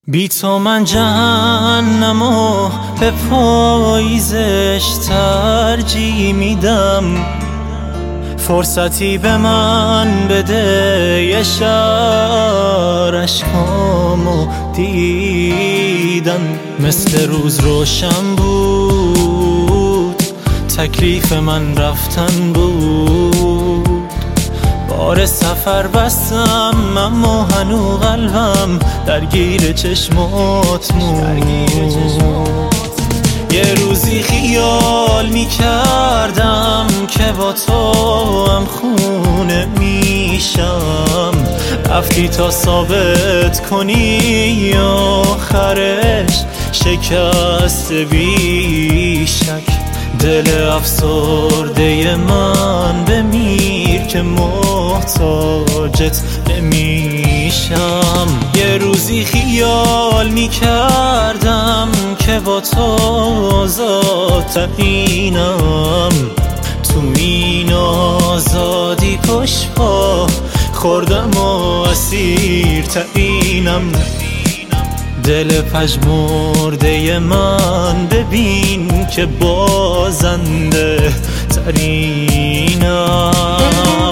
بی تو من جهنمو به پاییزش ترجیح میدم. فرصتی به من بده یه شهر اشکامو دیدم. مثل روز روشن بود، تکلیف من رفتن بود. بار سفر بستم اما هنو قلبم درگیر چشمات بود. یه روزی خیال میکردم که با تو هم خونه میشم. رفتی تا ثابت کنی آخرش شکست بی شک. دل افسرده من بمیر که محتاجت نمیشم. یه روزی خیال میکردم که با تو آزادترینم. تو این آزادی پشت پا خوردم و اسیرترینم. دل پژمرده من ببین که بازنده ترینم.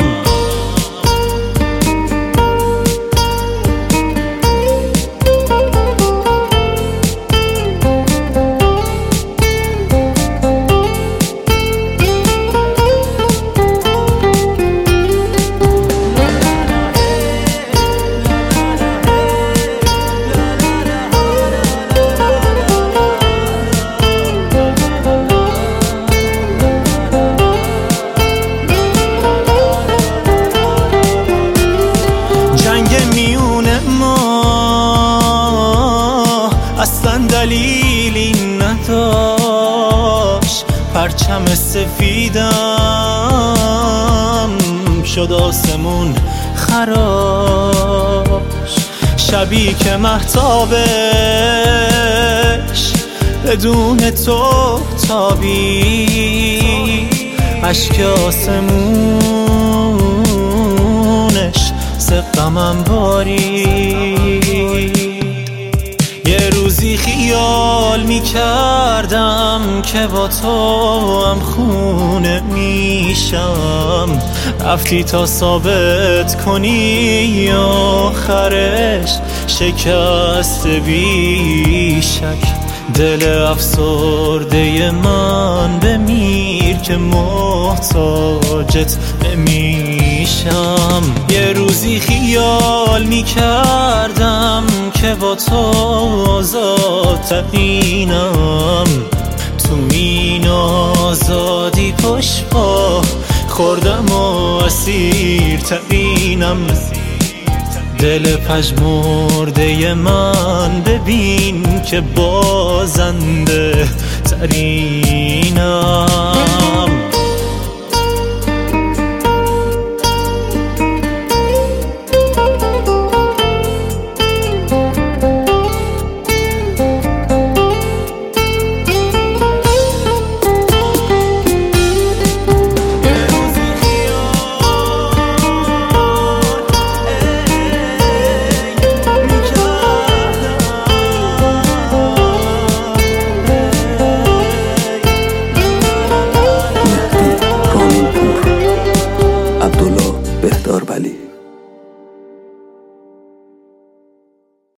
اصلا دلیلی نداشت، پرچم سفیدم شد آسمون خراش. شبی که مهتابش بدون تو تابی، اشک آسمونش سقمم باری. یه روزی خیال میکردم که با تو هم خونه میشم. رفتی تا ثابت کنی آخرش شکست بی شک. دل افسرده من بمیر که محتاجت نمیشم. یه روزی خیال میکردم که با تو آزادترینم. تو این آزادی پشت پا خوردم و اسیرترینم. دل پژمرده من ببین که بازنده ترینم.